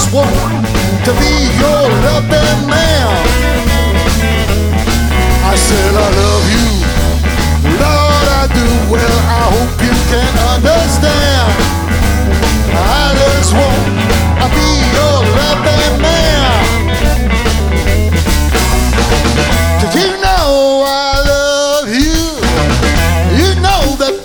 want to be your loving man. I said I love you